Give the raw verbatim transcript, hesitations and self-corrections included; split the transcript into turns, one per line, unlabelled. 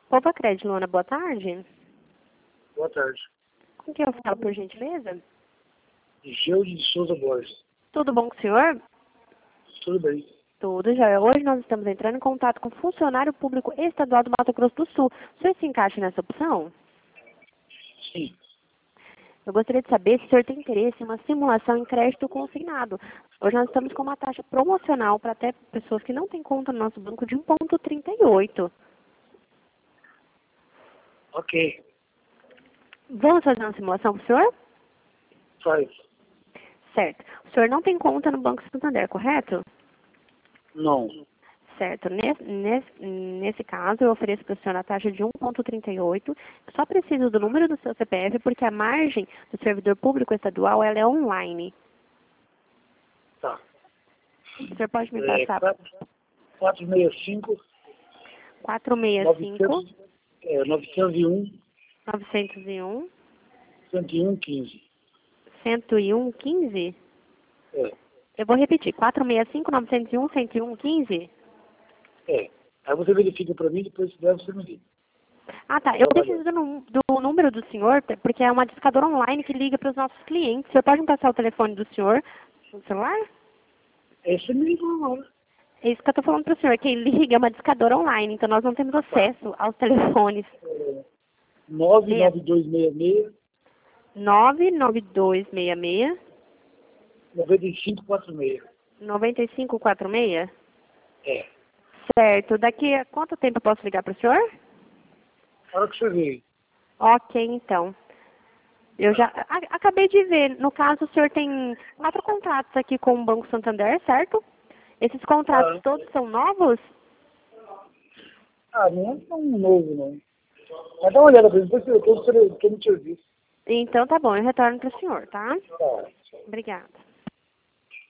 Poupa Crédito, Luana, boa tarde.
Boa tarde.
Com quem eu falo, por gentileza?
Geu de Souza Borges.
Tudo bom com o senhor?
Tudo bem.
Tudo já. Hoje nós estamos entrando em contato com o funcionário público estadual do Mato Grosso do Sul. O senhor se encaixa nessa opção?
Sim.
Eu gostaria de saber se o senhor tem interesse em uma simulação em crédito consignado. Hoje nós estamos com uma taxa promocional para até pessoas que não têm conta no nosso banco de um vírgula trinta e oito.
Ok.
Vamos fazer uma simulação para o senhor?
Faz.
Certo. O senhor não tem conta no Banco Santander, correto?
Não.
Certo. Nesse, nesse, nesse caso, eu ofereço para o senhor a taxa de um vírgula trinta e oito. Só preciso do número do seu C P F, porque a margem do servidor público estadual ela é online.
Tá.
O senhor pode me
É,
passar
quatro seis cinco,
quatro seis cinco,
novecentos, é, novecentos e um,
novecentos e um,
cento e um, quinze.
cento e um, quinze?
É.
Eu vou repetir. quatro seis cinco, novecentos e um, cento e um, quinze?
É. Aí você verifica para mim, depois se der, você me liga.
Ah, tá. Eu preciso do, num- do número do senhor, porque é uma discadora online que liga para os nossos clientes. O senhor pode me passar o telefone do senhor no celular?
É, você me liga agora.
É isso que eu estou falando para o senhor. Quem liga é uma discadora online, então nós não temos acesso aos telefones.
É, nove nove dois seis seis,
nove nove dois seis seis,
nove cinco quatro seis.
nove cinco quatro seis?
É.
Certo. Daqui a quanto tempo eu posso ligar para o senhor?
A hora que você veio.
Ok, então. Eu já a- acabei de ver. No caso, o senhor tem quatro contratos aqui com o Banco Santander, certo? Esses contratos
Ah,
todos são novos?
ah, não é tão novo, não. Mas dá uma olhada pra mim, depois eu estou no serviço.
Então tá bom, eu retorno para o senhor, tá?
Tá.
Obrigada.